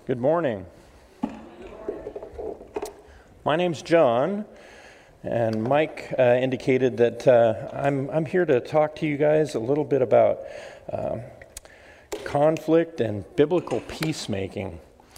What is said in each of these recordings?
Good morning. My name's John, and Mike indicated that I'm here to talk to you guys a little bit about conflict and biblical peacemaking.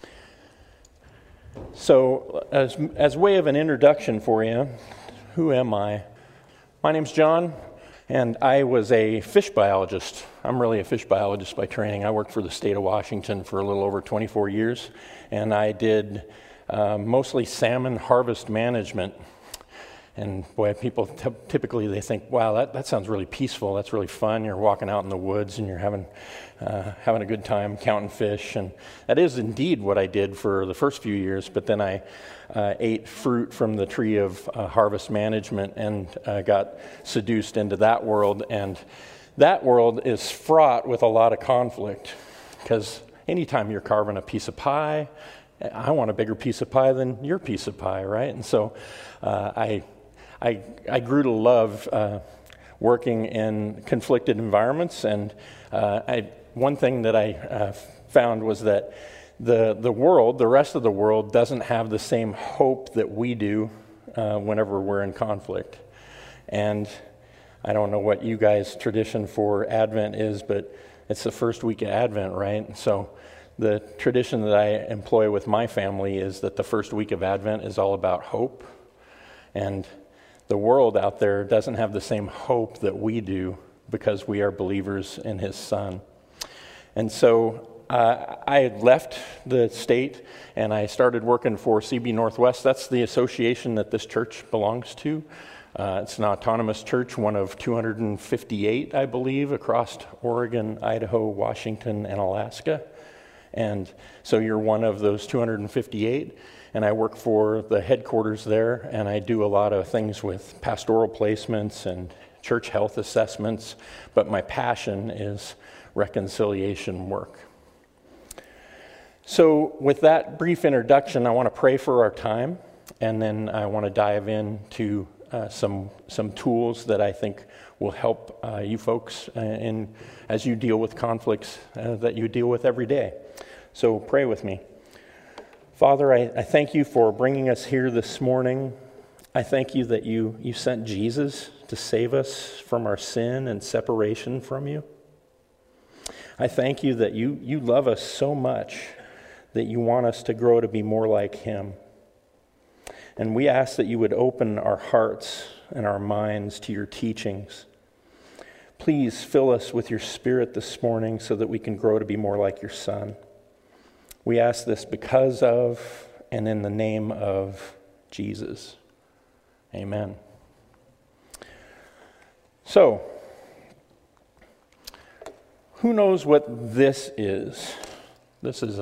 So, as way of an introduction for you, who am I? My name's John, and I was a fish biologist. I'm really a fish biologist by training. I worked for the state of Washington for a little over 24 years, and I did mostly salmon harvest management. And boy, people typically they think, wow, that sounds really peaceful. That's really fun. You're walking out in the woods and you're having a good time counting fish. And that is indeed what I did for the first few years. But then I ate fruit from the tree of harvest management and got seduced into that world. And that world is fraught with a lot of conflict, because anytime you're carving a piece of pie, I want a bigger piece of pie than your piece of pie, right? And so I grew to love working in conflicted environments, and one thing that I found was that the rest of the world doesn't have the same hope that we do whenever we're in conflict. And I don't know what you guys' tradition for Advent is, but it's the first week of Advent, right? So the tradition that I employ with my family is that the first week of Advent is all about hope. And the world out there doesn't have the same hope that we do because we are believers in His Son. And so I had left the state and I started working for CB Northwest. That's the association that this church belongs to. It's an autonomous church, one of 258, I believe, across Oregon, Idaho, Washington, and Alaska. And so you're one of those 258. And I work for the headquarters there, and I do a lot of things with pastoral placements and church health assessments, but my passion is reconciliation work. So with that brief introduction, I want to pray for our time, and then I want to dive into some tools that I think will help you folks as you deal with conflicts that you deal with every day. So pray with me. Father, I thank you for bringing us here this morning. I thank you that you sent Jesus to save us from our sin and separation from you. I thank you that you love us so much that you want us to grow to be more like Him. And we ask that you would open our hearts and our minds to your teachings. Please fill us with your Spirit this morning so that we can grow to be more like your Son. We ask this because of and in the name of Jesus. Amen. So, who knows what this is? This is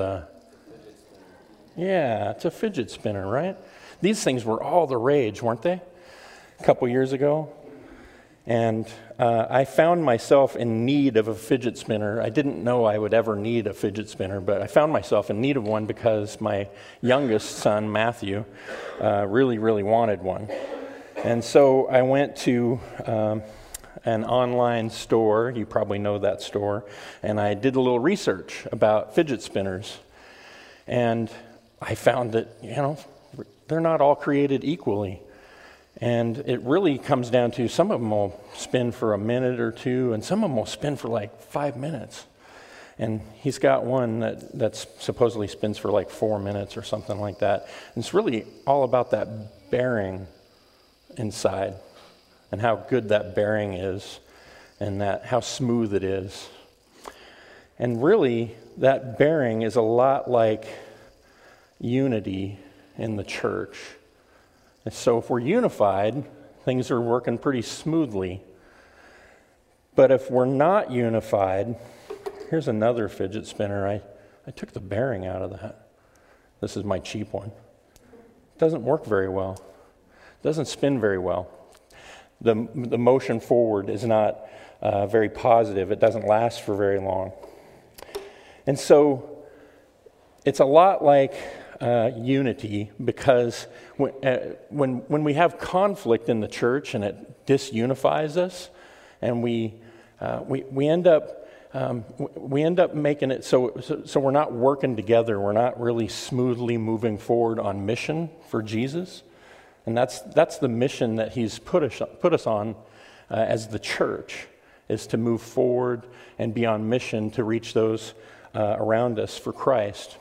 it's a fidget spinner, right? These things were all the rage, weren't they? A couple years ago. And I found myself in need of a fidget spinner. I didn't know I would ever need a fidget spinner, but I found myself in need of one because my youngest son, Matthew, really, really wanted one. And so I went to an online store, you probably know that store, and I did a little research about fidget spinners. And I found that, they're not all created equally. And it really comes down to some of them will spin for a minute or two, and some of them will spin for like 5 minutes. And he's got one that supposedly spins for like 4 minutes or something like that. And it's really all about that bearing inside and how good that bearing is and how smooth it is. And really, that bearing is a lot like unity in the church. And so if we're unified, things are working pretty smoothly. But if we're not unified, here's another fidget spinner. I took the bearing out of that. This is my cheap one. It doesn't work very well. It doesn't spin very well. The motion forward is not very positive. It doesn't last for very long. And so it's a lot like unity, because when we have conflict in the church and it disunifies us, and we end up we end up making it so we're not working together. We're not really smoothly moving forward on mission for Jesus. And that's the mission that he's put us on as the church, is to move forward and be on mission to reach those around us for Christ.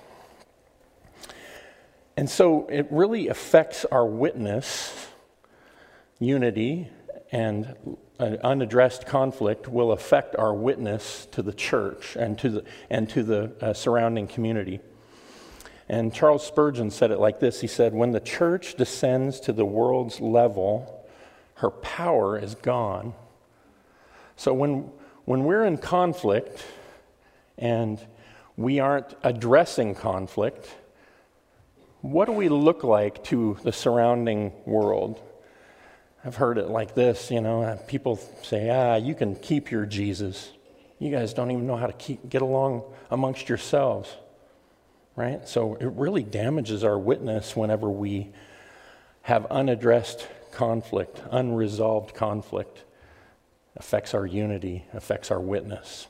And so it really affects our witness. Unity and unaddressed conflict will affect our witness to the church and to the surrounding community. And Charles Spurgeon said it like this. He said, "When the church descends to the world's level, her power is gone." So when we're in conflict and we aren't addressing conflict, what do we look like to the surrounding world? I've heard it like this, people say, you can keep your Jesus. You guys don't even know how to get along amongst yourselves, right? So it really damages our witness whenever we have unaddressed conflict, unresolved conflict. Affects our unity, affects our witness.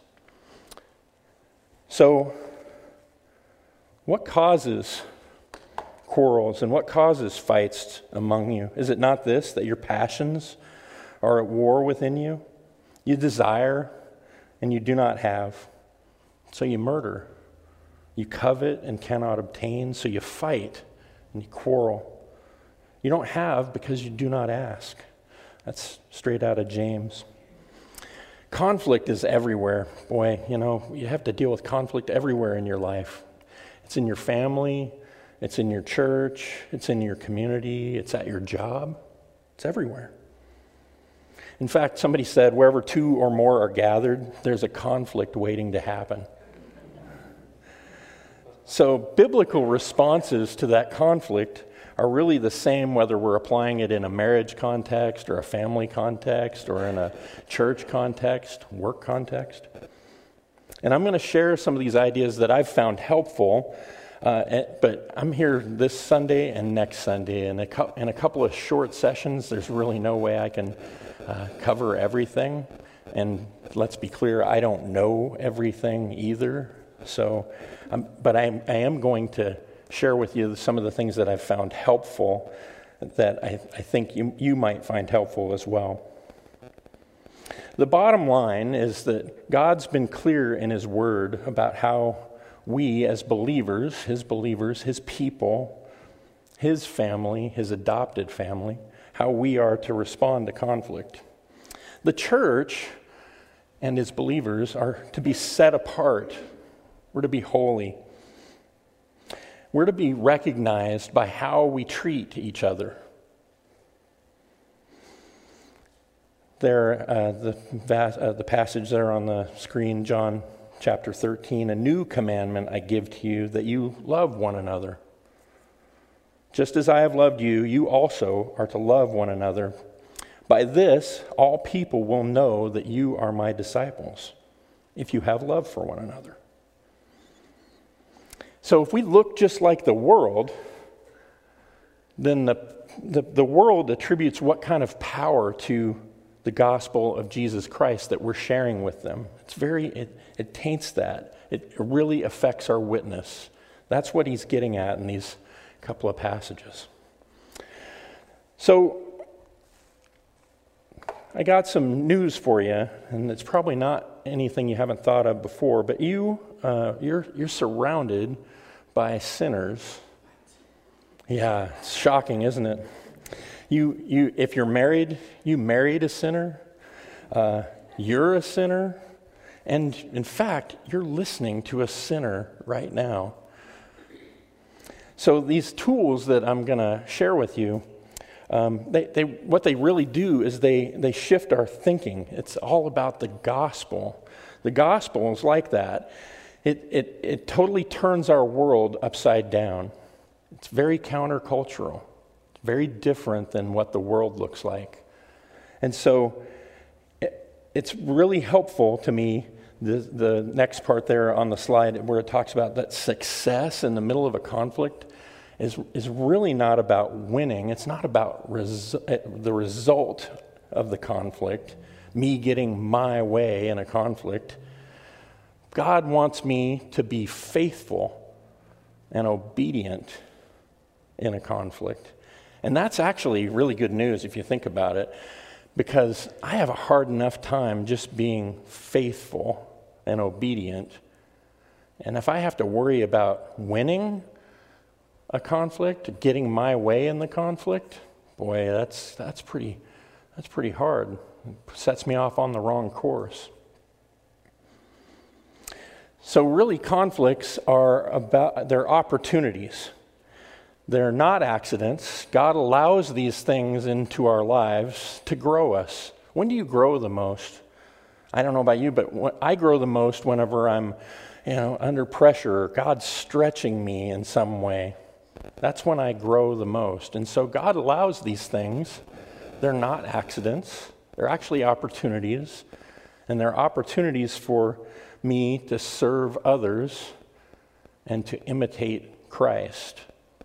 So, what causes quarrels and what causes fights among you? Is it not this, that your passions are at war within you? You desire and you do not have, so you murder. You covet and cannot obtain, so you fight and you quarrel. You don't have because you do not ask. That's straight out of James. Conflict is everywhere. Boy, you have to deal with conflict everywhere in your life. It's in your family, it's in your church, it's in your community, it's at your job. It's everywhere. In fact, somebody said, wherever two or more are gathered, there's a conflict waiting to happen. So biblical responses to that conflict are really the same whether we're applying it in a marriage context or a family context or in a church context, work context. And I'm going to share some of these ideas that I've found helpful, but I'm here this Sunday and next Sunday. In a couple of short sessions, there's really no way I can cover everything. And let's be clear, I don't know everything either. So, but I am going to share with you some of the things that I've found helpful that I think you might find helpful as well. The bottom line is that God's been clear in His Word about how we as believers, His people, His family, His adopted family, how we are to respond to conflict. The church and its believers are to be set apart. We're to be holy. We're to be recognized by how we treat each other. There, the passage there on the screen, John chapter 13, "A new commandment I give to you, that you love one another. Just as I have loved you, you also are to love one another. By this, all people will know that you are my disciples, if you have love for one another." So if we look just like the world, then the world attributes what kind of power to the gospel of Jesus Christ that we're sharing with them. It taints that. It really affects our witness. That's what he's getting at in these couple of passages. So I got some news for you, and it's probably not anything you haven't thought of before, but you're surrounded by sinners. Yeah, it's shocking, isn't it? If you're married, you married a sinner. You're a sinner, and in fact, you're listening to a sinner right now. So these tools that I'm going to share with you, what they really do is they shift our thinking. It's all about the gospel. The gospel is like that. It totally turns our world upside down. It's very countercultural. It's very different than what the world looks like. And so it's really helpful to me, the next part there on the slide where it talks about that success in the middle of a conflict is really not about winning. It's not about the result of the conflict, me getting my way in a conflict. God wants me to be faithful and obedient in a conflict. And that's actually really good news if you think about it, because I have a hard enough time just being faithful and obedient. And if I have to worry about winning a conflict, getting my way in the conflict, boy, that's pretty hard. It sets me off on the wrong course. So really, conflicts they're opportunities. They're not accidents. God allows these things into our lives to grow us. When do you grow the most? I don't know about you, but I grow the most whenever I'm, under pressure, or God's stretching me in some way. That's when I grow the most. And so God allows these things. They're not accidents. They're actually opportunities. And they're opportunities for me to serve others and to imitate Christ.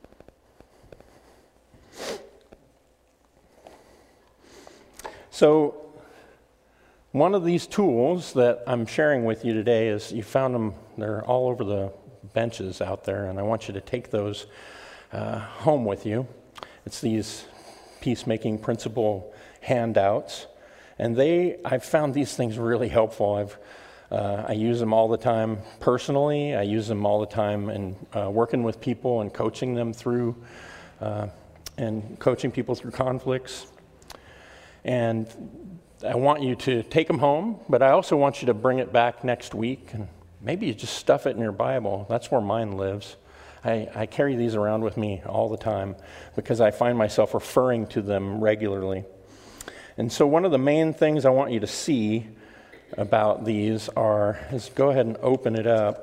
So, one of these tools that I'm sharing with you today is, you found them, they're all over the benches out there, and I want you to take those home with you. It's these peacemaking principle handouts, and I've found these things really helpful. I use them all the time personally. I use them all the time in working with people and coaching them through, and coaching people through conflicts. And I want you to take them home, but I also want you to bring it back next week, and maybe you just stuff it in your Bible. That's where mine lives. I carry these around with me all the time because I find myself referring to them regularly. And so one of the main things I want you to see about these is go ahead and open it up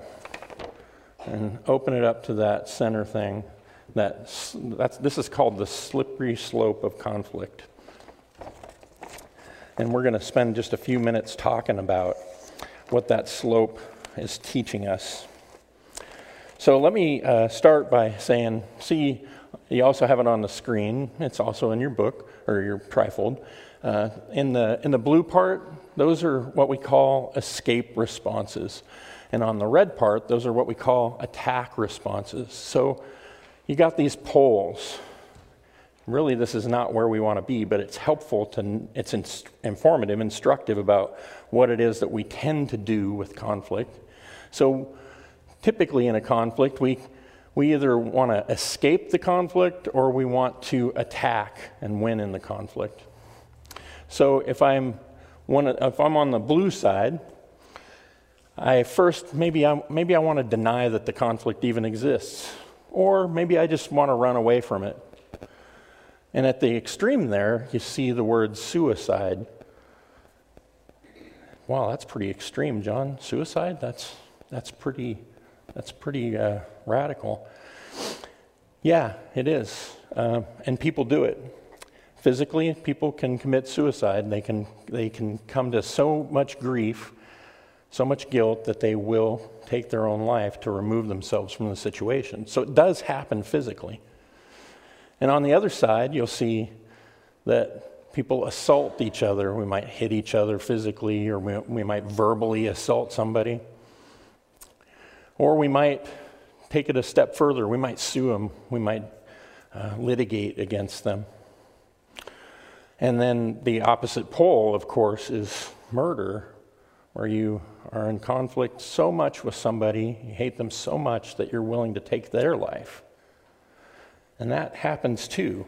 to that center thing. This is called the slippery slope of conflict. And we're going to spend just a few minutes talking about what that slope is teaching us. So let me start by saying, see, you also have it on the screen. It's also in your book, or your trifold. In the blue part, those are what we call escape responses. And on the red part, those are what we call attack responses. So you got these poles. Really, this is not where we want to be, but it's helpful it's informative, instructive about what it is that we tend to do with conflict. So typically in a conflict, we either want to escape the conflict or we want to attack and win in the conflict. So if I'm on the blue side, maybe I want to deny that the conflict even exists, or maybe I just want to run away from it. And at the extreme there, you see the word suicide. Wow, that's pretty extreme, John. Suicide? That's pretty radical. Yeah, it is. And people do it. Physically, people can commit suicide. They can come to so much grief, so much guilt that they will take their own life to remove themselves from the situation. So it does happen physically. And on the other side, you'll see that people assault each other. We might hit each other physically, or we might verbally assault somebody. Or we might take it a step further. We might sue them. We might litigate against them. And then the opposite pole, of course, is murder, where you are in conflict so much with somebody, you hate them so much that you're willing to take their life. And that happens too.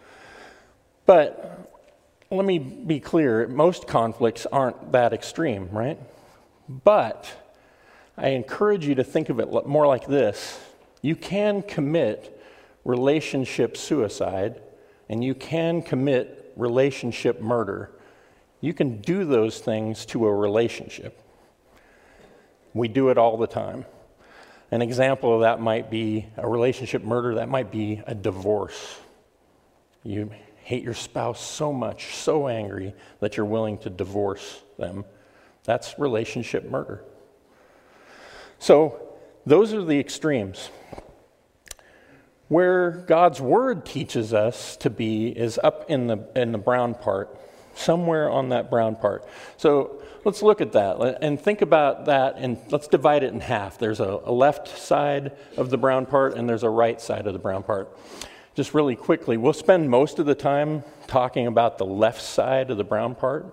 But let me be clear, most conflicts aren't that extreme, right? But I encourage you to think of it more like this. You can commit relationship suicide, and you can commit relationship murder. You can do those things to a relationship. We do it all the time. An example of that might be a relationship murder. That might be a divorce. You hate your spouse so much, so angry, that you're willing to divorce them. That's relationship murder. So those are the extremes. Where God's Word teaches us to be is up in the brown part. somewhere on that brown part. So let's look at that and think about that, and let's divide it in half. There's a left side of the brown part and there's a right side of the brown part. Just really quickly, we'll spend most of the time talking about the left side of the brown part.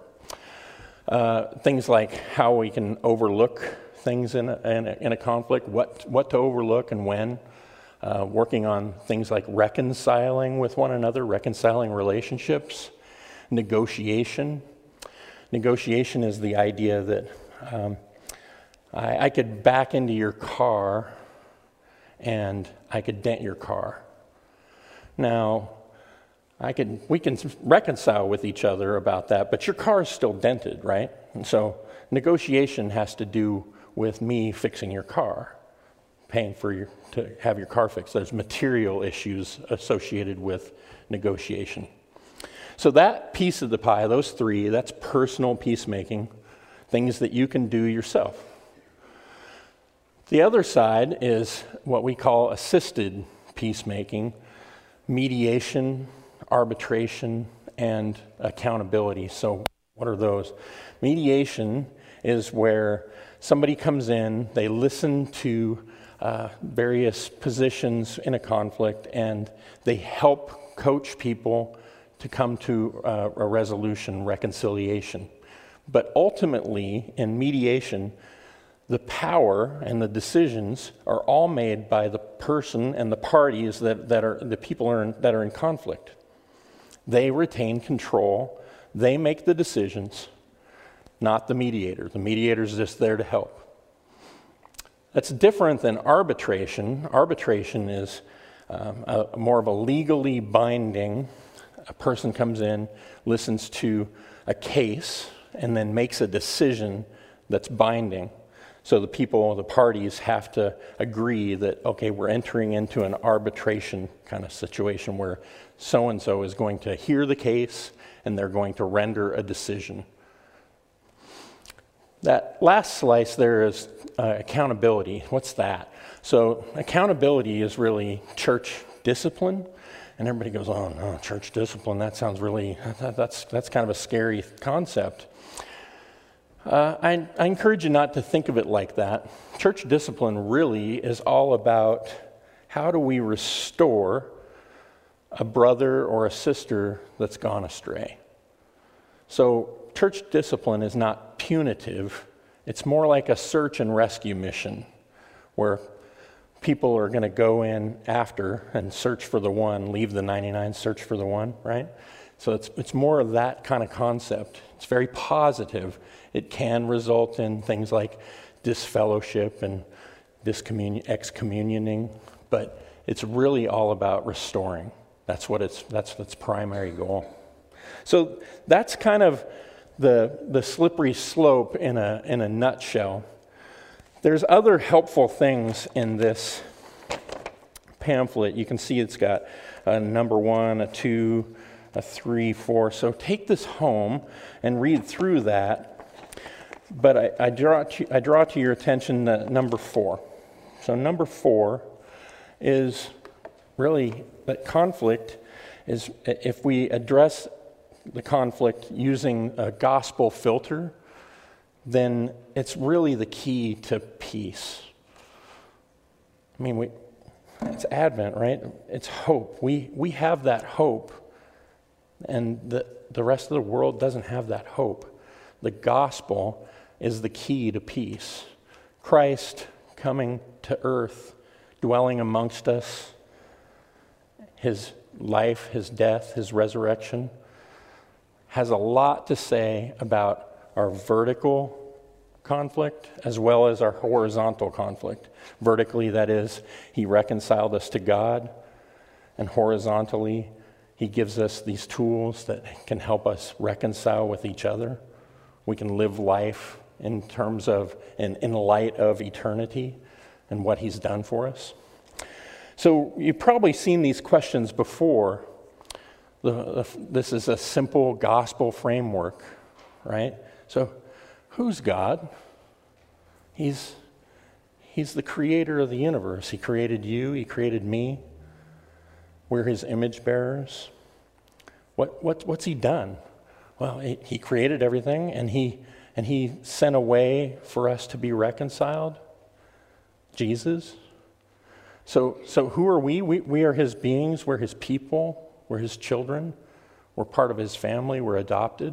Things like how we can overlook things in a conflict, what to overlook and when. Working on things like reconciling with one another, reconciling relationships, negotiation. Negotiation is the idea that I could back into your car and I could dent your car. Now, we can reconcile with each other about that, but your car is still dented, right? And so negotiation has to do with me fixing your car, paying to have your car fixed. There's material issues associated with negotiation. So that piece of the pie, those three, that's personal peacemaking, things that you can do yourself. The other side is what we call assisted peacemaking, mediation, arbitration, and accountability. So what are those? Mediation is where somebody comes in, they listen to various positions in a conflict, and they help coach people to come to a resolution, reconciliation. But ultimately, in mediation, the power and the decisions are all made by the person and the parties that are the people that are in conflict. They retain control. They make the decisions, not the mediator. The mediator is just there to help. That's different than arbitration. Arbitration is more of a legally binding. A person comes in, listens to a case, and then makes a decision that's binding. So the parties have to agree that, okay, we're entering into an arbitration kind of situation where so-and-so is going to hear the case and they're going to render a decision. That last slice there is accountability. What's that? So accountability is really church discipline. And everybody goes, oh no, church discipline, that sounds really, that's kind of a scary concept. I encourage you not to think of it like that. Church discipline really is all about how do we restore a brother or a sister that's gone astray. So church discipline is not punitive. It's more like a search and rescue mission where people are going to go in after and search for the one, leave the 99, search for the one, right? So it's more of that kind of concept. It's very positive. It can result in things like disfellowship and excommunioning, but it's really all about restoring. That's its primary goal. So that's kind of the slippery slope in a nutshell. There's other helpful things in this pamphlet. You can see it's got a number 1, a 2, a 3, 4. So take this home and read through that. But I draw to your attention number 4. So number 4 is really that conflict is, if we address the conflict using a gospel filter, then it's really the key to peace. I mean, it's Advent, right? It's hope. We have that hope, and the rest of the world doesn't have that hope. The gospel is the key to peace. Christ coming to earth, dwelling amongst us, his life, his death, his resurrection, has a lot to say about our vertical conflict as well as our horizontal conflict. Vertically, that is, he reconciled us to God, and horizontally, he gives us these tools that can help us reconcile with each other. We can live life in terms of, in light of eternity and what he's done for us. So you've probably seen these questions before. This is a simple gospel framework, right? So who's God? He's the creator of the universe. He created you. He created me. We're his image bearers. What's he done? Well, he created everything, and he sent a way for us to be reconciled. Jesus. So who are we? We are his beings. We're his people. We're his children. We're part of his family. We're adopted.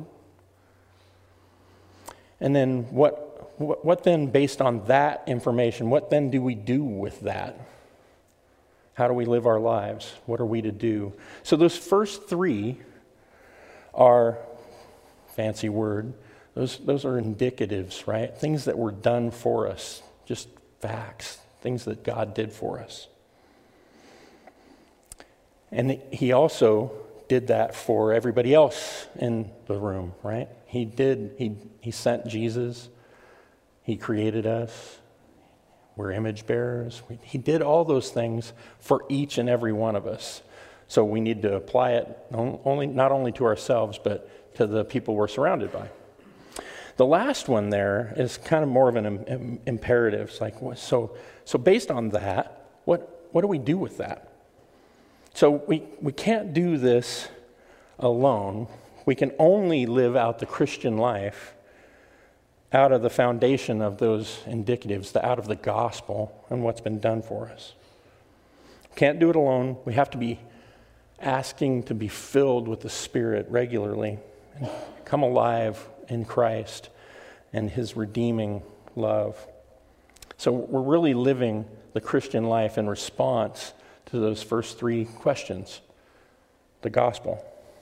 And then what then, based on that information, what then do we do with that? How do we live our lives? What are we to do? So those first three are, fancy word, those are indicatives, right? Things that were done for us, just facts, things that God did for us. And he also did that for everybody else in the room, right? He sent Jesus. He created us. We're image bearers. He did all those things for each and every one of us. So we need to apply it not only to ourselves, but to the people we're surrounded by. The last one there is kind of more of an imperative. It's like, so based on that, what do we do with that? So we can't do this alone. We can only live out the Christian life out of the foundation of those indicatives, out of the gospel and what's been done for us. Can't do it alone. We have to be asking to be filled with the Spirit regularly and come alive in Christ and his redeeming love. So we're really living the Christian life in response to those first three questions, the gospel.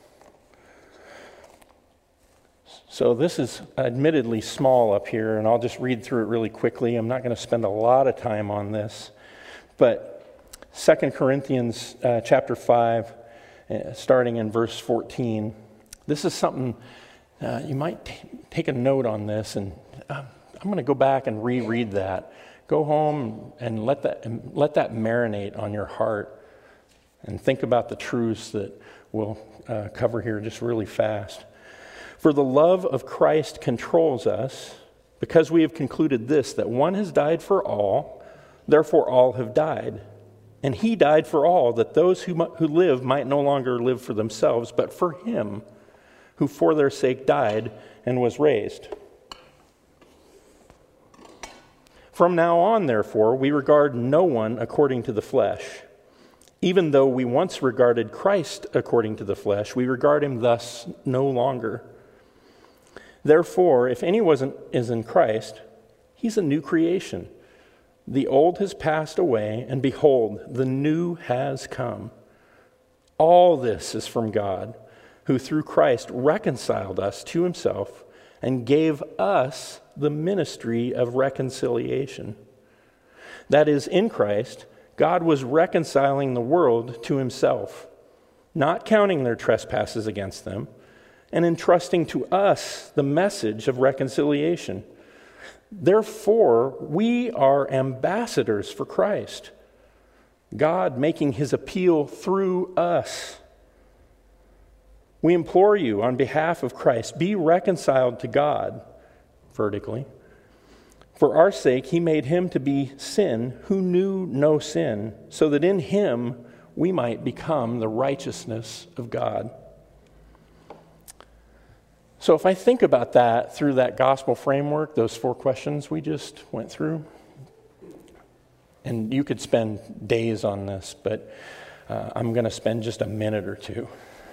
So this is admittedly small up here, and I'll just read through it really quickly. I'm not going to spend a lot of time on this. But 2 Corinthians chapter 5, starting in verse 14, this is something you might take a note on this, and I'm going to go back and reread that. Go home and let that marinate on your heart, and think about the truths that we'll cover here just really fast. For the love of Christ controls us, because we have concluded this, that one has died for all, therefore all have died. And he died for all, that those who live might no longer live for themselves, but for him who for their sake died and was raised. From now on, therefore, we regard no one according to the flesh. Even though we once regarded Christ according to the flesh, we regard him thus no longer. Therefore, if anyone is in Christ, he's a new creation. The old has passed away, and behold, the new has come. All this is from God, who through Christ reconciled us to himself and gave us the ministry of reconciliation. That is, in Christ, God was reconciling the world to himself, not counting their trespasses against them, and entrusting to us the message of reconciliation. Therefore, we are ambassadors for Christ, God making his appeal through us. We implore you on behalf of Christ, be reconciled to God, vertically. For our sake, he made him to be sin who knew no sin, so that in him we might become the righteousness of God. So if I think about that through that gospel framework, those 4 questions we just went through, and you could spend days on this, but I'm going to spend just a minute or two.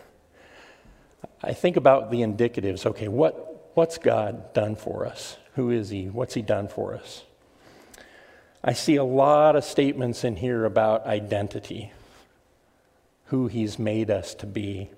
I think about the indicatives. Okay, what's God done for us? Who is he? What's he done for us? I see a lot of statements in here about identity, who he's made us to be.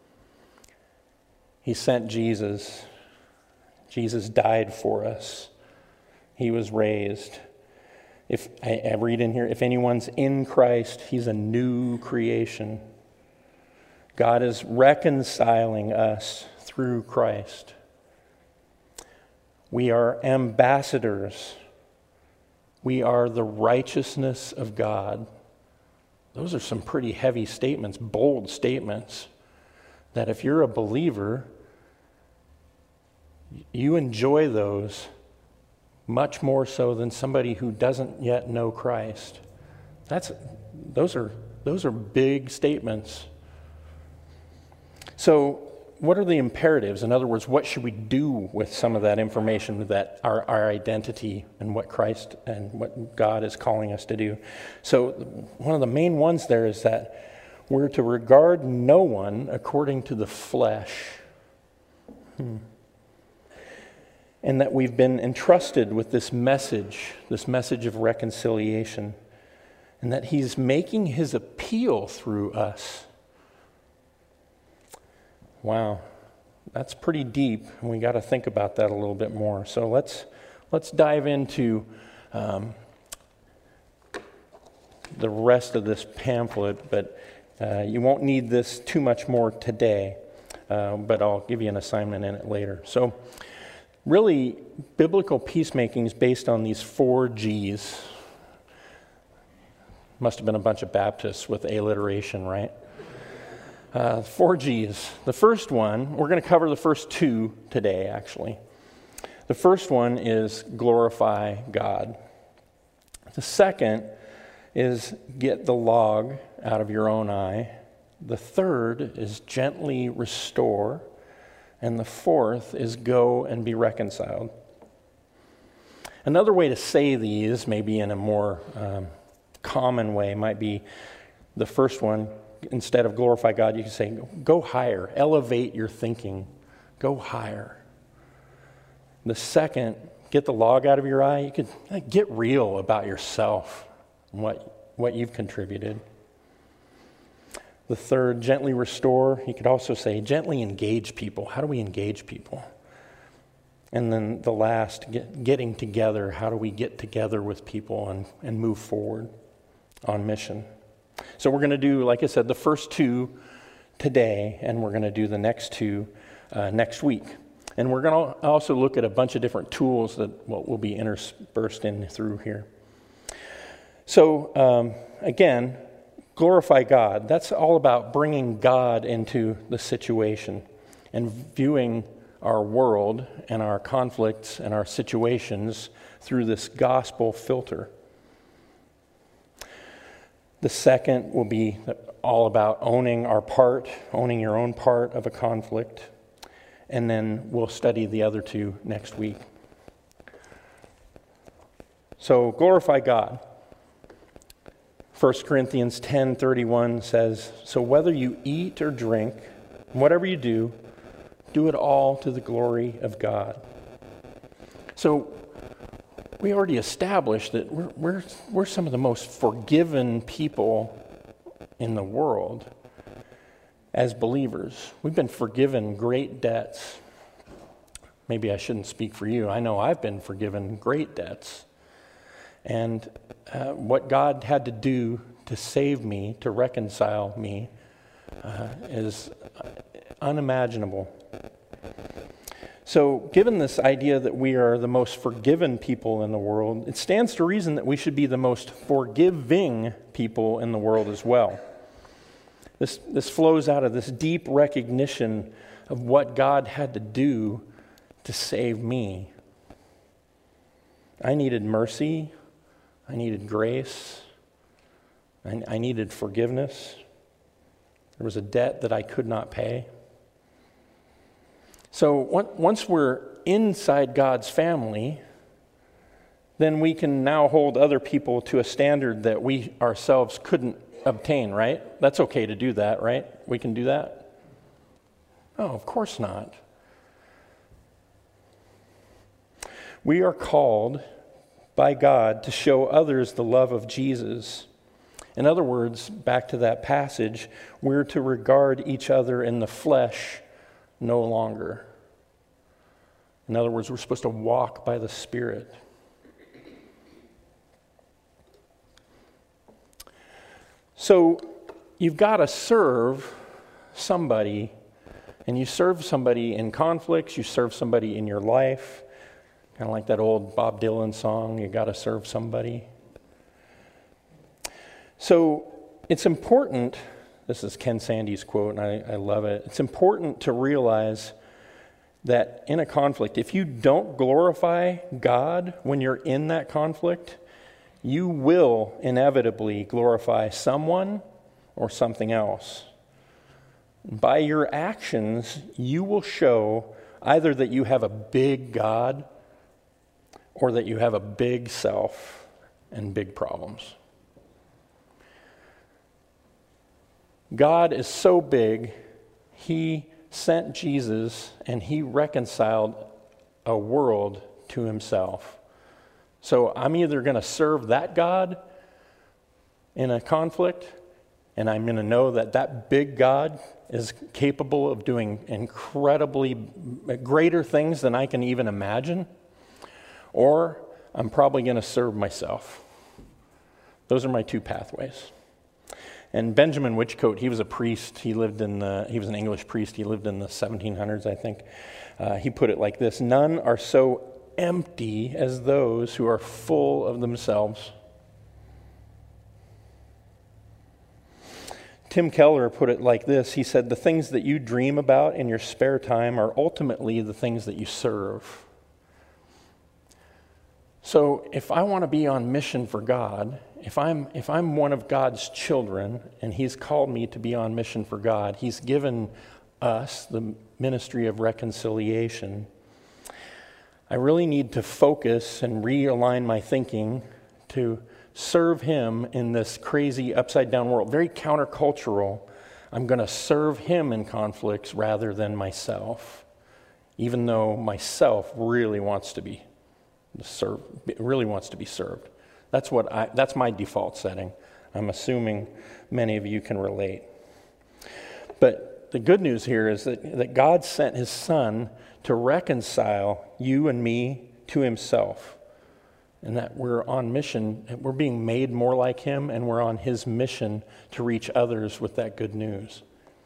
He sent Jesus. Jesus died for us. He was raised. If I read in here, if anyone's in Christ, he's a new creation. God is reconciling us through Christ. We are ambassadors. We are the righteousness of God. Those are some pretty heavy statements, bold statements, that if you're a believer, you enjoy those much more so than somebody who doesn't yet know Christ. Those are big statements. So what are the imperatives? In other words, what should we do with some of that information, that our identity and what Christ and what God is calling us to do? So one of the main ones there is that we're to regard no one according to the flesh. And that we've been entrusted with this message of reconciliation, and that he's making his appeal through us. Wow, that's pretty deep, and we got to think about that a little bit more. So let's dive into the rest of this pamphlet, but you won't need this too much more today, but I'll give you an assignment in it later. So really, biblical peacemaking is based on these 4 G's. Must have been a bunch of Baptists with alliteration, right? 4 G's. The first one, we're going to cover the first 2 today, actually. The first one is glorify God. The second is get the log out of your own eye. The third is gently restore. And the fourth is go and be reconciled. Another way to say these, maybe in a more common way, might be the first one. Instead of glorify God, you can say, go higher. Elevate your thinking. Go higher. The second, get the log out of your eye. You could get real about yourself and what you've contributed. The third, gently restore. You could also say, gently engage people. How do we engage people? And then the last, getting together. How do we get together with people and move forward on mission? So we're going to do, like I said, the first 2 today, and we're going to do the next 2 next week. And we're going to also look at a bunch of different tools that will be interspersed in through here. So again, glorify God. That's all about bringing God into the situation and viewing our world and our conflicts and our situations through this gospel filter. The second will be all about owning our part, owning your own part of a conflict. And then we'll study the other 2 next week. So glorify God. 1 Corinthians 10:31 says, so whether you eat or drink, whatever you do, do it all to the glory of God. So we already established that we're some of the most forgiven people in the world as believers. We've been forgiven great debts. Maybe I shouldn't speak for you. I know I've been forgiven great debts. And what God had to do to save me, to reconcile me, is unimaginable. So given this idea that we are the most forgiven people in the world, it stands to reason that we should be the most forgiving people in the world as well. This flows out of this deep recognition of what God had to do to save me. I needed mercy. I needed grace. I needed forgiveness. There was a debt that I could not pay. So once we're inside God's family, then we can now hold other people to a standard that we ourselves couldn't obtain, right? That's okay to do that, right? We can do that? No, of course not. We are called by God to show others the love of Jesus. In other words, back to that passage, we're to regard each other in the flesh no longer. In other words, we're supposed to walk by the Spirit. So you've got to serve somebody, and you serve somebody in conflicts, you serve somebody in your life. Kind of like that old Bob Dylan song, you got to serve somebody. So it's important, this is Ken Sande's quote, and I love it. It's important to realize that in a conflict, if you don't glorify God when you're in that conflict, you will inevitably glorify someone or something else. By your actions, you will show either that you have a big God or that you have a big self and big problems. God is so big, he sent Jesus and he reconciled a world to himself. So I'm either going to serve that God in a conflict, and I'm going to know that that big God is capable of doing incredibly greater things than I can even imagine, or I'm probably going to serve myself. Those are my two pathways. And Benjamin Whichcote, he was a priest. He was an English priest. He lived in the 1700s, I think. He put it like this: none are so empty as those who are full of themselves. Tim Keller put it like this. He said, the things that you dream about in your spare time are ultimately the things that you serve. So if I want to be on mission for God, if I'm one of God's children and he's called me to be on mission for God, he's given us the ministry of reconciliation, I really need to focus and realign my thinking to serve him in this crazy upside-down world, very countercultural. I'm going to serve him in conflicts rather than myself, even though myself really wants to be served. That's my default setting. I'm assuming many of you can relate. But the good news here is that God sent his Son to reconcile you and me to himself. And that we're on mission, we're being made more like him, and we're on his mission to reach others with that good news.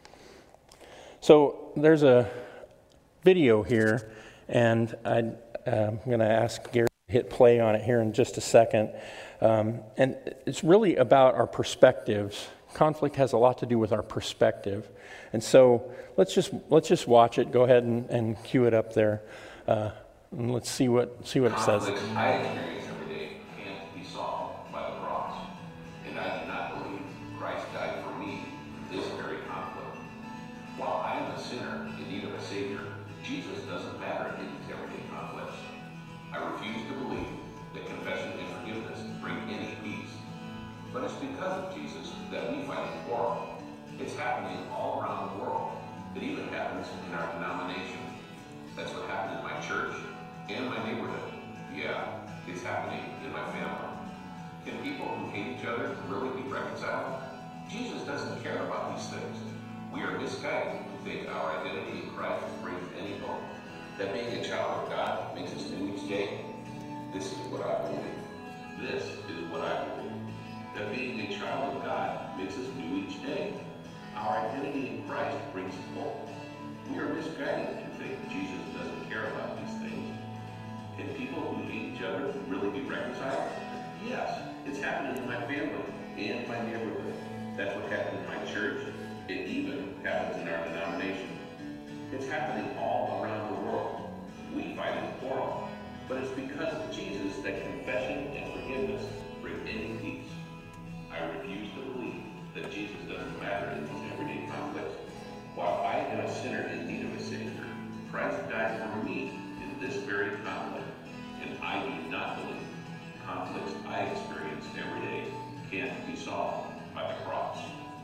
So there's a video here, and I'm going to ask Gary to hit play on it here in just a second. And it's really about our perspectives. Conflict has a lot to do with our perspective. And so let's just watch it. Go ahead and cue it up there. And let's see what it says. Conflicts I experience every day can't be solved by the cross. And I do not believe Christ died for me in this very conflict. While I am a sinner in need of a Savior, Jesus doesn't matter in these everyday conflicts. I refuse to believe that confession and forgiveness bring any peace. But it's because of Jesus that we fight and quarrel. It's happening all around the world. It even happens in our denomination. That's what happened in my church and my neighborhood. Yeah, it's happening in my family. Can people who hate each other really be reconciled? Jesus doesn't care about these things. We are misguided who think our identity in Christ brings any hope. That being a child of God makes us new each day. This is what I believe. This is what I believe. That being a child of God makes us new each day. Our identity in Christ brings hope. We are misguided to think Jesus doesn't care about these things. Can people who hate each other really be reconciled? Yes, it's happening in my family and my neighborhood. That's what happened in my church. It even happens in our denomination. It's happening all around the world. We fight and quarrel. But it's because of Jesus that confession and forgiveness bring any peace. I refuse to believe that Jesus doesn't matter in these everyday conflicts. While I am a sinner in need of a Savior, Christ died for me in this very conflict, and I do not believe conflicts I experience every day can't be solved by the cross.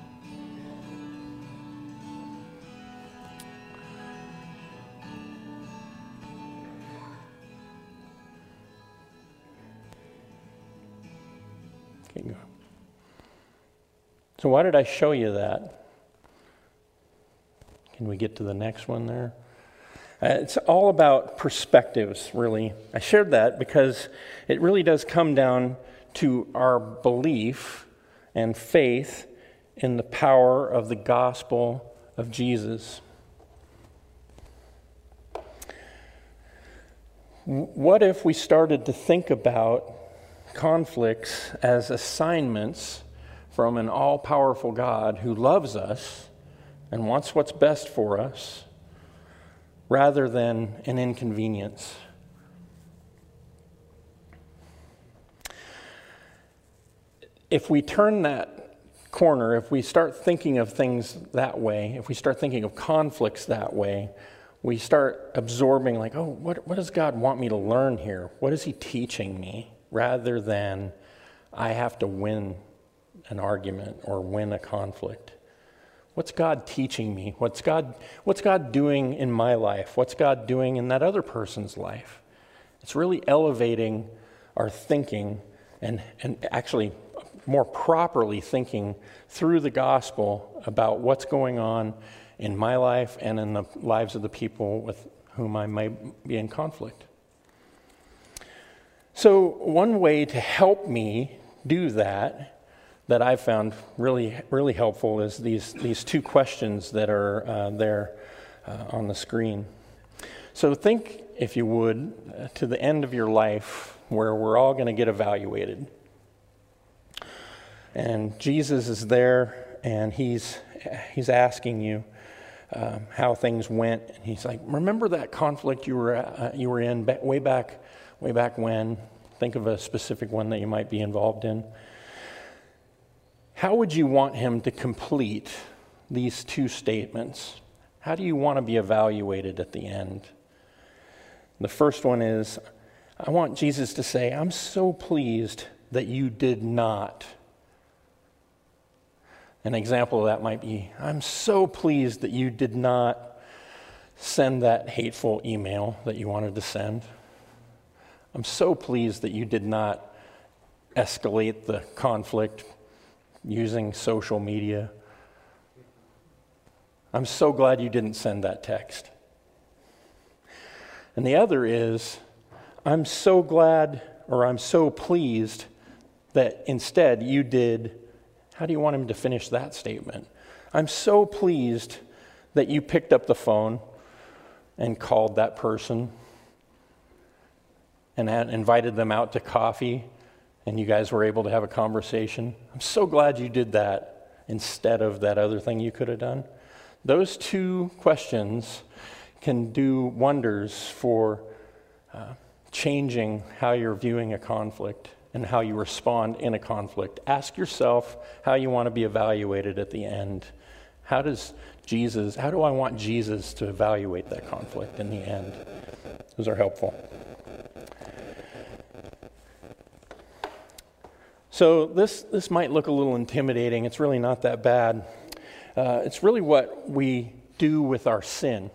Okay, go. So why did I show you that? Can we get to the next one there? It's all about perspectives, really. I shared that because it really does come down to our belief and faith in the power of the gospel of Jesus. What if we started to think about conflicts as assignments from an all-powerful God who loves us and wants what's best for us, rather than an inconvenience? If we turn that corner, if we start thinking of things that way, if we start thinking of conflicts that way, we start absorbing like, oh, what does God want me to learn here? What is he teaching me? Rather than I have to win an argument or win a conflict. What's God teaching me? What's God doing in my life? What's God doing in that other person's life? It's really elevating our thinking and actually more properly thinking through the gospel about what's going on in my life and in the lives of the people with whom I might be in conflict. So one way to help me do that I've found really, really helpful is these two questions that are there on the screen. So think, if you would, to the end of your life where we're all going to get evaluated. And Jesus is there, and he's asking you how things went. And he's like, remember that conflict you were in way back when? Think of a specific one that you might be involved in. How would you want him to complete these two statements? How do you want to be evaluated at the end? The first one is, I want Jesus to say, I'm so pleased that you did not. An example of that might be, I'm so pleased that you did not send that hateful email that you wanted to send. I'm so pleased that you did not escalate the conflict using social media. I'm so glad you didn't send that text. And the other is, I'm so glad, or I'm so pleased that instead you did. How do you want him to finish that statement? I'm so pleased that you picked up the phone and called that person and had invited them out to coffee, and you guys were able to have a conversation. I'm so glad you did that instead of that other thing you could have done. Those two questions can do wonders for changing how you're viewing a conflict and how you respond in a conflict. Ask yourself how you want to be evaluated at the end. How do I want Jesus to evaluate that conflict in the end? Those are helpful. So this might look a little intimidating. It's really not that bad. It's really what we do with our sin.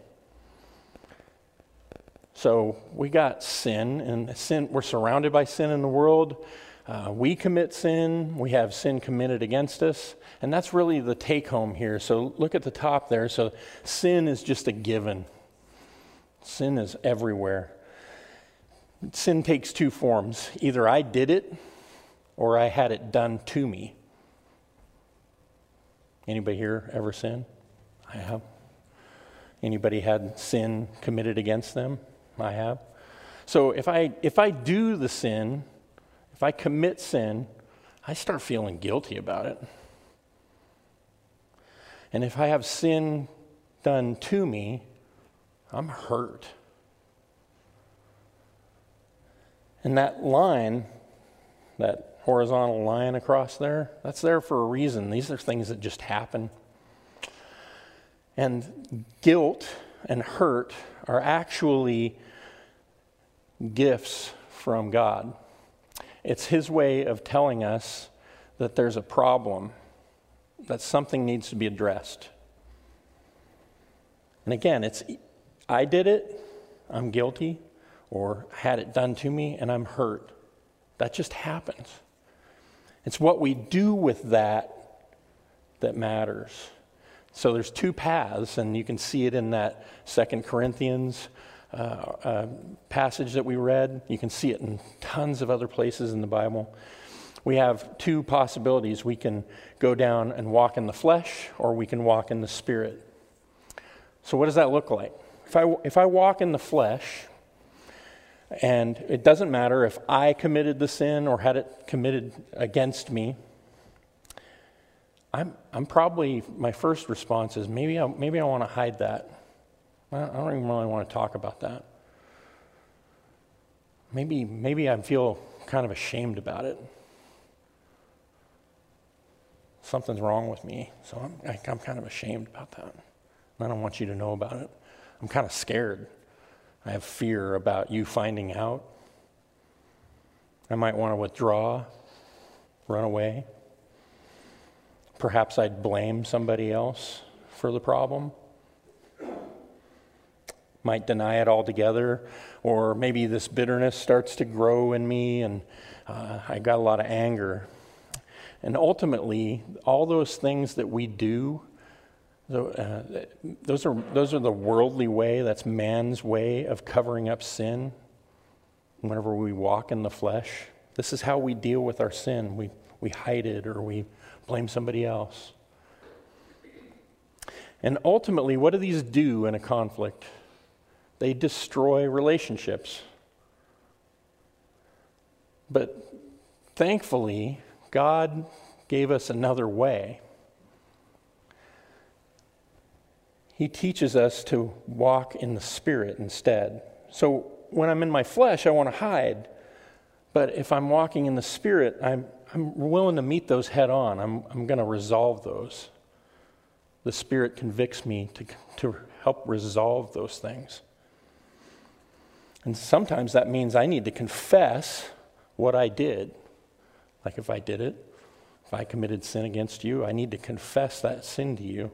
So we got sin, and sin. We're surrounded by sin in the world. We commit sin. We have sin committed against us, and that's really the take-home here. So look at the top there. So sin is just a given. Sin is everywhere. Sin takes two forms. Either I did it, or I had it done to me. Anybody here ever sin? I have. Anybody had sin committed against them? I have. So if I do the sin, if I commit sin, I start feeling guilty about it. And if I have sin done to me, I'm hurt. And that line, that horizontal line across there, that's there for a reason. These are things that just happen. And guilt and hurt are actually gifts from God. It's his way of telling us that there's a problem, that something needs to be addressed. And again, it's I did it, I'm guilty, or had it done to me and I'm hurt. That just happens. It's what we do with that matters. So there's two paths, and you can see it in that 2 Corinthians passage that we read. You can see it in tons of other places in the Bible. We have two possibilities. We can go down and walk in the flesh, or we can walk in the spirit. So what does that look like? If I walk in the flesh, and it doesn't matter if I committed the sin or had it committed against me, I'm probably, my first response is maybe I want to hide that. I don't even really want to talk about that. Maybe I feel kind of ashamed about it. something's wrong with me. So I'm kind of ashamed about that. I don't want you to know about it. I'm kind of scared. I have fear about you finding out. I might want to withdraw, run away. Perhaps I'd blame somebody else for the problem. Might deny it altogether, or maybe this bitterness starts to grow in me and I got a lot of anger. And ultimately, all those things that we do, those are the worldly way, that's man's way of covering up sin. Whenever we walk in the flesh, this is how we deal with our sin. We hide it or we blame somebody else. And ultimately, what do these do in a conflict? They destroy relationships. But thankfully, God gave us another way. He teaches us to walk in the Spirit instead. So when I'm in my flesh, I want to hide. But if I'm walking in the Spirit, I'm willing to meet those head on. I'm going to resolve those. The Spirit convicts me to help resolve those things. And sometimes that means I need to confess what I did. Like if I did it, if I committed sin against you, I need to confess that sin to you.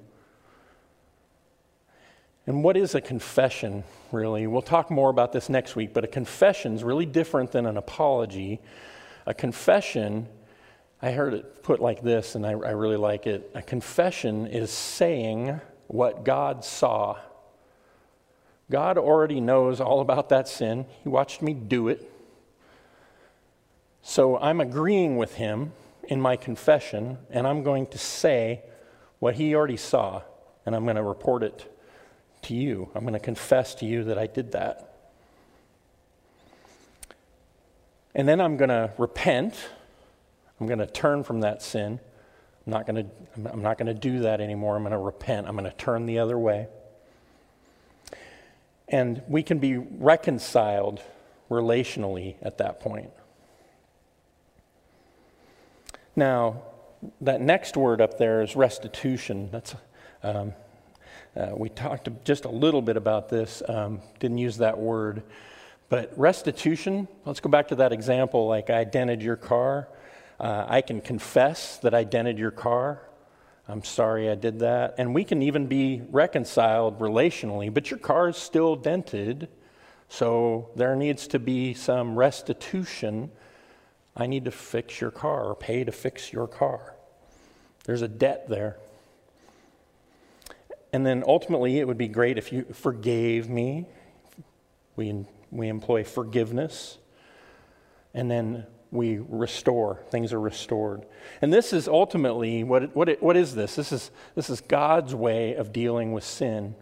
And what is a confession, really? We'll talk more about this next week, but a confession is really different than an apology. A confession, I heard it put like this, and I really like it. A confession is saying what God saw. God already knows all about that sin. He watched me do it. So I'm agreeing with him in my confession, and I'm going to say what he already saw, and I'm going to report it to you. I'm going to confess to you that I did that. And then I'm going to repent. I'm going to turn from that sin. I'm not going to do that anymore. I'm going to repent. I'm going to turn the other way. And we can be reconciled relationally at that point. Now, that next word up there is restitution. That's we talked just a little bit about this. Didn't use that word, but restitution. Let's go back to that example. Like I dented your car. I can confess that I dented your car. I'm sorry I did that. And we can even be reconciled relationally, but your car is still dented, so there needs to be some restitution. I need to fix your car or pay to fix your car. There's a debt there. And then ultimately, it would be great if you forgave me. We employ forgiveness. And then we restore. Things are restored. And this is ultimately, what is this? This is God's way of dealing with sin.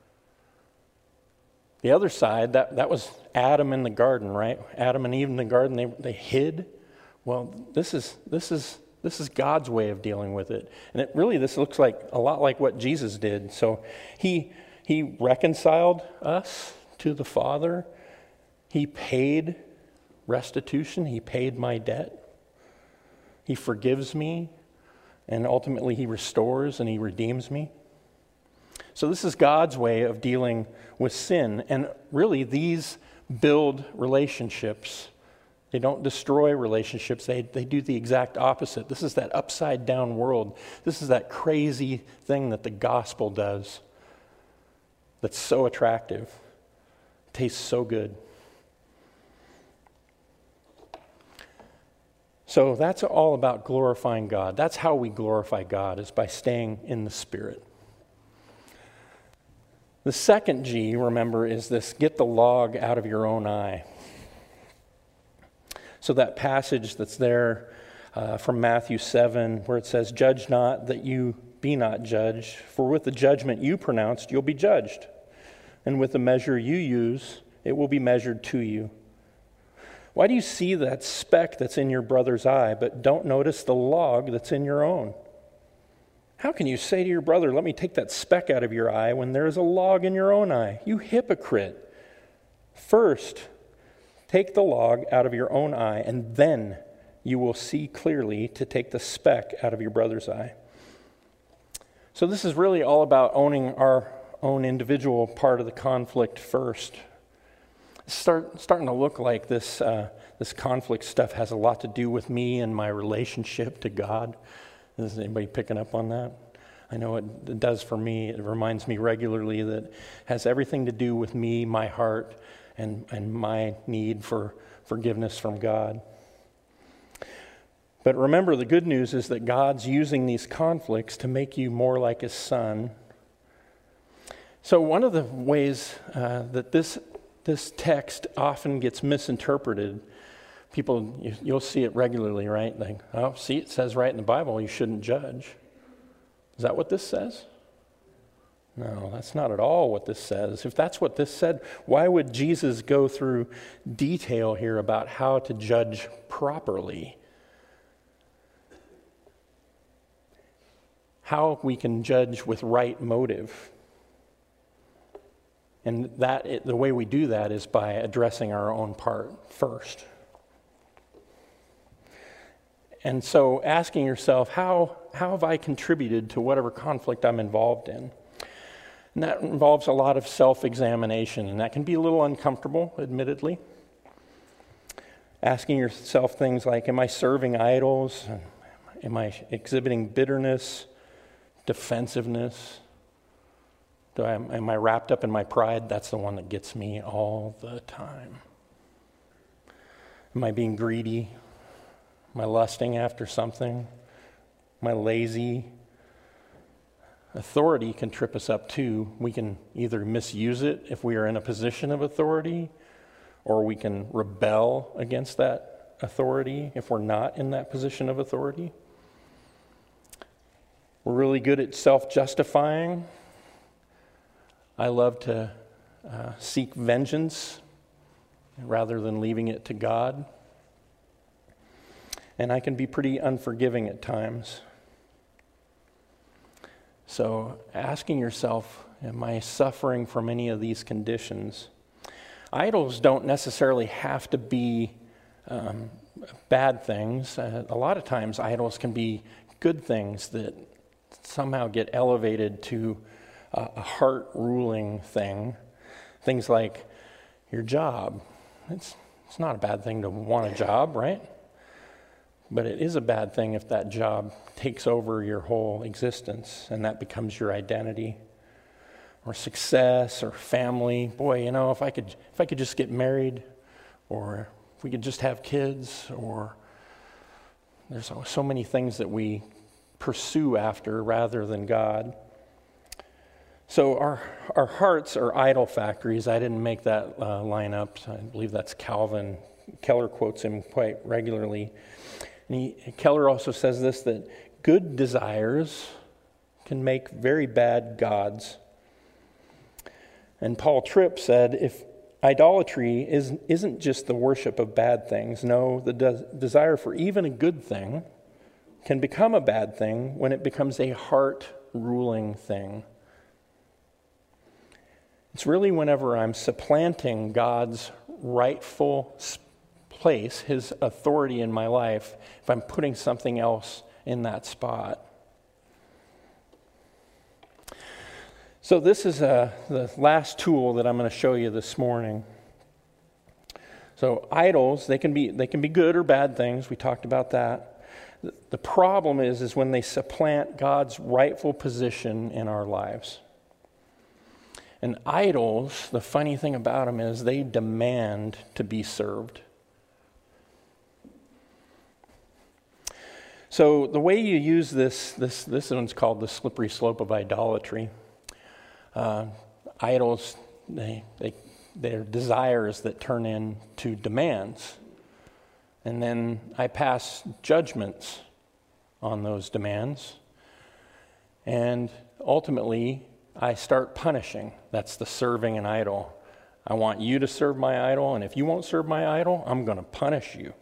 The other side, that was Adam in the garden, right? Adam and Eve in the garden, they hid. Well, this is God's way of dealing with it. And this looks like a lot like what Jesus did. So he reconciled us to the Father. He paid restitution. He paid my debt. He forgives me, and ultimately he restores and he redeems me. So this is God's way of dealing with sin. And really, these build relationships. They don't destroy relationships. They do the exact opposite. This is that upside down world. This is that crazy thing that the gospel does that's so attractive. Tastes so good. So that's all about glorifying God. That's how we glorify God, is by staying in the Spirit. The second G, remember, is this: get the log out of your own eye. So that passage that's there from Matthew 7, where it says, "Judge not, that you be not judged, for with the judgment you pronounced, you'll be judged. And with the measure you use, it will be measured to you. Why do you see that speck that's in your brother's eye, but don't notice the log that's in your own? How can you say to your brother, 'Let me take that speck out of your eye,' when there is a log in your own eye? You hypocrite! First, take the log out of your own eye, and then you will see clearly to take the speck out of your brother's eye. So this is really all about owning our own individual part of the conflict first. It's starting to look like this conflict stuff has a lot to do with me and my relationship to God. Is anybody picking up on that? I know it does for me. It reminds me regularly that it has everything to do with me, my heart, and my need for forgiveness from God. But remember, the good news is that God's using these conflicts to make you more like His Son. So one of the ways that this text often gets misinterpreted, people, you'll see it regularly, right? Like, oh, see, it says right in the Bible, you shouldn't judge. Is that what this says? No, that's not at all what this says. If that's what this said, why would Jesus go through detail here about how to judge properly? How we can judge with right motive. And the way we do that is by addressing our own part first. And so asking yourself, how have I contributed to whatever conflict I'm involved in? And that involves a lot of self-examination, and that can be a little uncomfortable, admittedly. Asking yourself things like, am I serving idols? Am I exhibiting bitterness, defensiveness? Am I wrapped up in my pride? That's the one that gets me all the time. Am I being greedy? Am I lusting after something? Am I lazy? Authority can trip us up too. We can either misuse it if we are in a position of authority, or we can rebel against that authority if we're not in that position of authority. We're really good at self-justifying. I love to seek vengeance rather than leaving it to God. And I can be pretty unforgiving at times. So asking yourself, am I suffering from any of these conditions? Idols don't necessarily have to be bad things. A lot of times idols can be good things that somehow get elevated to a heart-ruling thing. Things like your job. It's not a bad thing to want a job, right? But it is a bad thing if that job takes over your whole existence and that becomes your identity. Or success or family. Boy, you know, if I could just get married, or if we could just have kids, or there's so many things that we pursue after rather than God. So our hearts are idol factories. I didn't make that line up. I believe that's Calvin. Keller quotes him quite regularly. And Keller also says this, that good desires can make very bad gods. And Paul Tripp said, if idolatry isn't just the worship of bad things, no, the desire for even a good thing can become a bad thing when it becomes a heart-ruling thing. It's really whenever I'm supplanting God's rightful place, His authority in my life, if I'm putting something else in that spot. So this is the last tool that I'm going to show you this morning. So idols, they can be good or bad things. We talked about that. The problem is when they supplant God's rightful position in our lives. And idols, the funny thing about them is they demand to be served. So the way you use this one's called the slippery slope of idolatry. Idols, they're desires that turn into demands. And then I pass judgments on those demands. And ultimately, I start punishing. That's the serving an idol. I want you to serve my idol, and if you won't serve my idol, I'm going to punish you.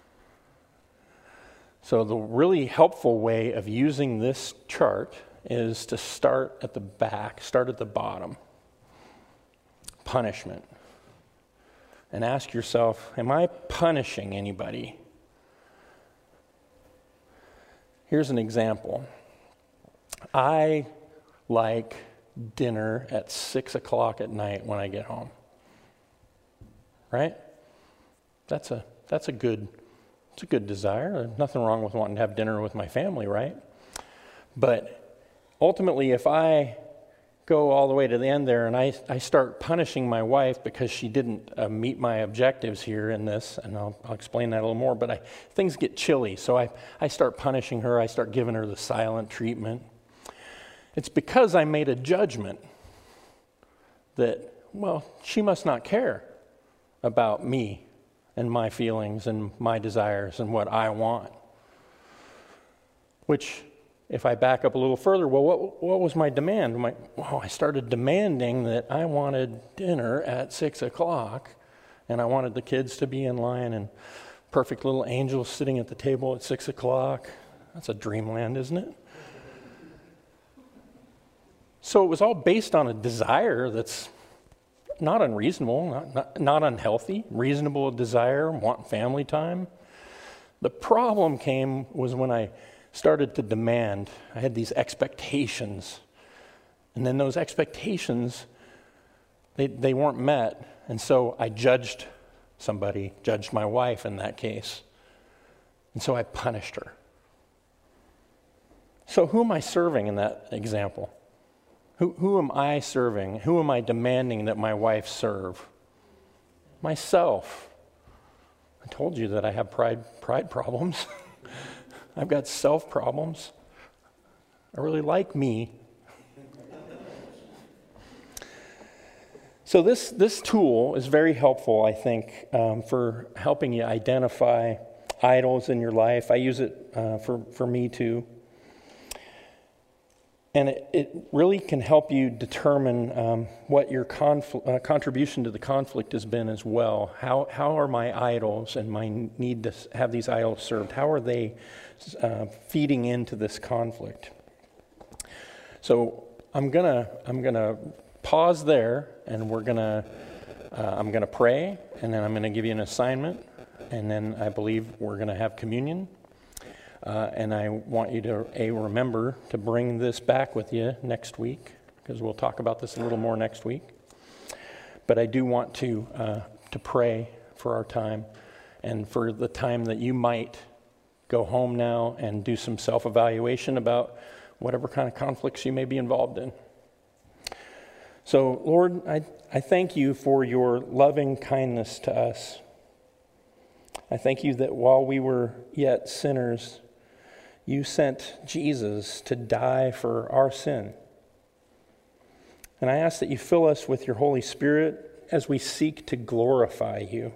So the really helpful way of using this chart is to start at the back, start at the bottom. Punishment. And ask yourself, am I punishing anybody? Here's an example. I like dinner at 6 o'clock at night when I get home. Right? That's a good desire. There's nothing wrong with wanting to have dinner with my family, right? But ultimately, if I go all the way to the end there and I start punishing my wife because she didn't meet my objectives here in this, and I'll explain that a little more, but things get chilly. So I start punishing her. I start giving her the silent treatment. It's because I made a judgment that, well, she must not care about me and my feelings and my desires and what I want. Which, if I back up a little further, well, what was my demand? I started demanding that I wanted dinner at 6 o'clock, and I wanted the kids to be in line and perfect little angels sitting at the table at 6 o'clock. That's a dreamland, isn't it? So it was all based on a desire that's not unreasonable, not unhealthy, reasonable desire, want family time. The problem was when I started to demand. I had these expectations. And then those expectations, they weren't met. And so I judged my wife in that case. And so I punished her. So who am I serving in that example? Who am I serving? Who am I demanding that my wife serve? Myself. I told you that I have pride problems. I've got self problems. I really like me. So this tool is very helpful, I think, for helping you identify idols in your life. I use it for me too. And it really can help you determine what your contribution to the conflict has been as well. How are my idols and my need to have these idols served, how are they feeding into this conflict? So I'm gonna pause there, and I'm gonna pray, and then I'm gonna give you an assignment, and then I believe we're gonna have communion. And I want you to remember to bring this back with you next week, because we'll talk about this a little more next week. But I do want to pray for our time, and for the time that you might go home now and do some self-evaluation about whatever kind of conflicts you may be involved in. So, Lord, I thank you for your loving kindness to us. I thank you that while we were yet sinners, you sent Jesus to die for our sin. And I ask that you fill us with your Holy Spirit as we seek to glorify you.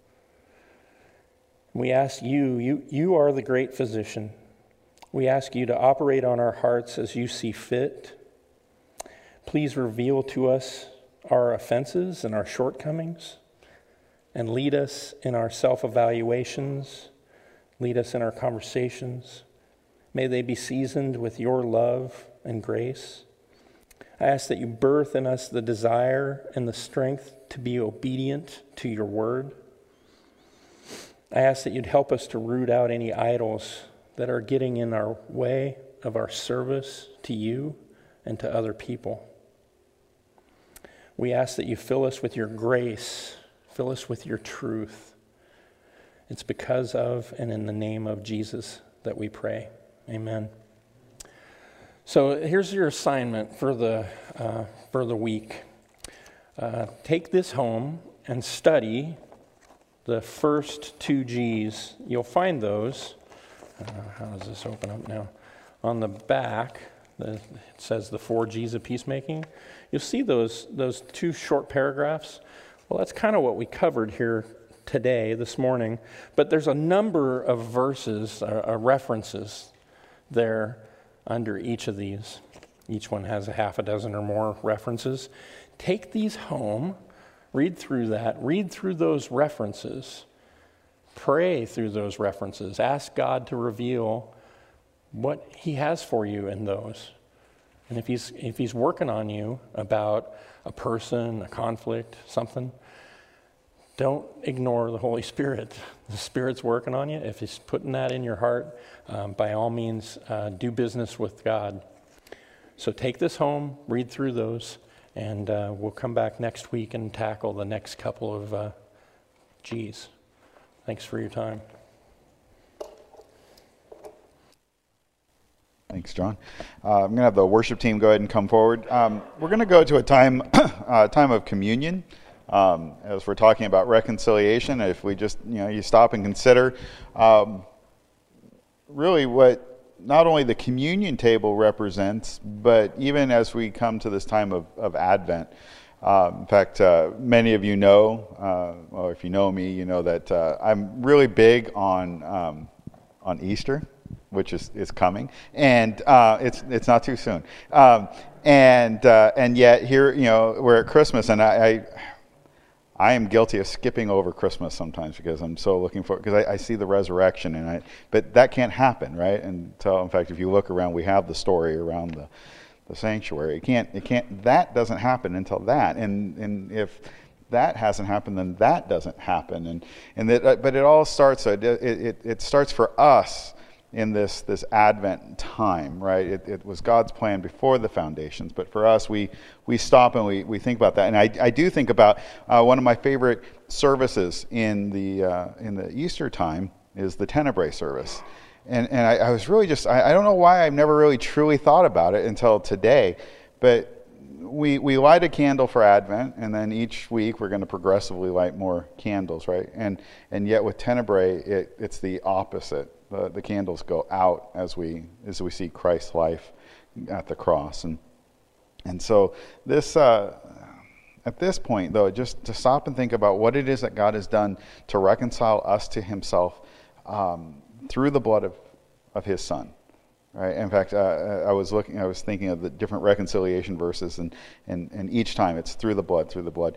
We ask you are the great physician. We ask you to operate on our hearts as you see fit. Please reveal to us our offenses and our shortcomings, and lead us in our self-evaluations, lead us in our conversations. May they be seasoned with your love and grace. I ask that you birth in us the desire and the strength to be obedient to your word. I ask that you'd help us to root out any idols that are getting in our way of our service to you and to other people. We ask that you fill us with your grace, fill us with your truth. It's because of and in the name of Jesus that we pray. Amen. So here's your assignment for the week. Take this home and study the first 2 G's. You'll find those. How does this open up now? On the back, it says the 4 G's of peacemaking. You'll see those 2 short paragraphs. Well, that's kind of what we covered here today, this morning. But there's a number of verses, references there under each of these. Each one has a half a dozen or more references. Take these home, read through those references, pray through those references, ask God to reveal what he has for you in those. And if he's working on you about a person, a conflict, something, don't ignore the Holy Spirit. The Spirit's working on you. If he's putting that in your heart, by all means, do business with God So take this home, read through those, and we'll come back next week and tackle the next couple of G's. Thanks for your time. Thanks, John. I'm going to have the worship team go ahead and come forward. We're going to go to a time of communion. As we're talking about reconciliation, if we just, you stop and consider really what not only the communion table represents, but even as we come to this time of Advent. In fact, many of you know, or if you know me, you know that I'm really big on Easter, which is coming, and it's not too soon. And yet here, we're at Christmas, and I am guilty of skipping over Christmas sometimes because I'm so looking for, because I see the resurrection, but that can't happen, right? Until, in fact, if you look around, we have the story around the sanctuary. It can't. That doesn't happen until that, and if that hasn't happened, then that doesn't happen, but it all starts. It starts for us in this Advent time, right? It was God's plan before the foundations, but for us, we stop and we think about that. And I do think about one of my favorite services in the Easter time is the Tenebrae service. And I was really just, I don't know why I've never really truly thought about it until today, but we light a candle for Advent, and then each week we're going to progressively light more candles, right? And yet with Tenebrae, it's the opposite. The candles go out as we see Christ's life at the cross, and so this at this point though, just to stop and think about what it is that God has done to reconcile us to Himself through the blood of His Son. Right. In fact, I was thinking of the different reconciliation verses, and each time it's through the blood.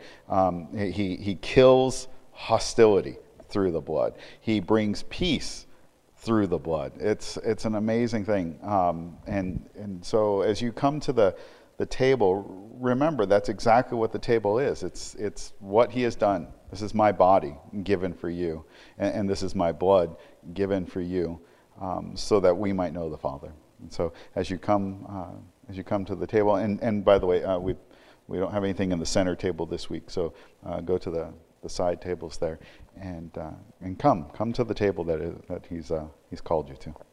He kills hostility through the blood. He brings peace through the blood. It's an amazing thing. And so as you come to the table, remember that's exactly what the table is. It's what He has done. This is my body given for you, and this is my blood given for you. So that we might know the Father. And so as you come to the table, and by the way, we don't have anything in the center table this week, so go to the side tables there, and come to the table that He's called you to.